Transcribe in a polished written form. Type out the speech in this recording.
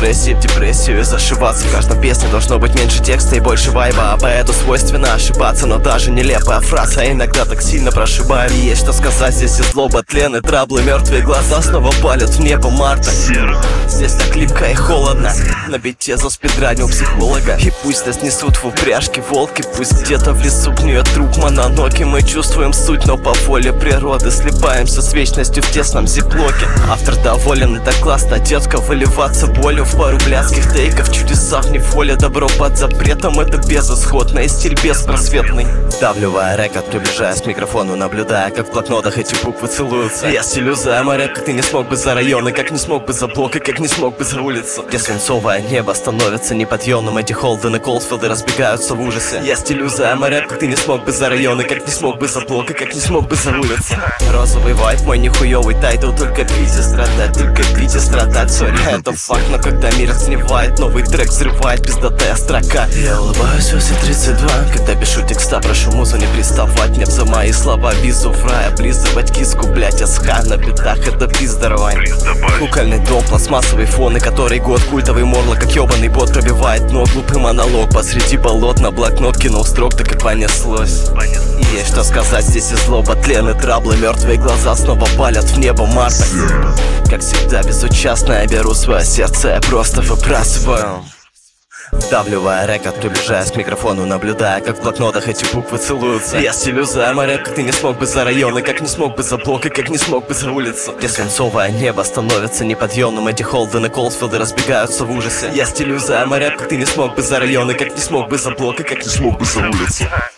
агрессии в депрессию и зашиваться. В каждой песне должно быть меньше текста и больше вайба, а поэту свойственно ошибаться. Но даже нелепая фраза иногда так сильно прошибает. И есть что сказать, здесь и злоба, тлен и траблы. Мертвые глаза снова палят в небо марта. Здесь так липко и холодно. На бите заспидранил психолога. И пусть нас несут в упряжке волки, пусть где-то в лесу гниет труп мононоки. Мы чувствуем суть, но по воле природы слипаемся с вечностью в тесном зиплоке. Автор доволен, это классно, детка, выливаться болью в пару блядских тейков. Чудеса в неволе, добро под запретом, это безысходно и стиль беспросветный. Вдавливая рекорд, приближаясь к микрофону, наблюдая, как в блокнотах эти буквы целуются. Я стелю за моря, как ты не смог бы за районы, как не смог бы за блок, и как не смог бы за улицу. Где свинцовое небо становится неподъемным, эти Холден и Колсфилды разбегаются в ужасе. Я стелю за моря, как ты не смог бы за районы, как не смог бы за блок, и как не смог бы за улицу. Розовый вайп, мой нихуёвый тайтл, только пить и страдать, сори, это факт. Но когда мир снимает, новый трек взрывает пиздатая строка. Я улыбаюсь во все 32, когда пишу текста, прошу музу не приставать мне за мои слова. Визу в рай, облизывать киску, блять, СХ на битах, это пиздоровань. Кукольный дом, пластмассовый фон, и который год культовый морло, как ёбаный бот, пробивает ног, глупый монолог посреди болот, на блокнот кинул строк, так и понеслось. И есть что сказать, здесь и злоба, тлен и траблы, мертвые глаза снова палят в небо марта. Как всегда безучастно я беру свое сердце, я просто выбрасываю. Вдавливая рекорд, приближаясь к микрофону, наблюдая, как в блокнотах эти буквы целуются. Я стелю за моря, как ты не смог бы за районы, как не смог бы за блок, и как не смог бы за улицу. Где свинцовое небо становится неподъемным, эти Холден и Колсфилды разбегаются в ужасе. Я стелю за моря, как ты не смог бы за районы, как не смог бы за блок, и как не смог бы за улицу.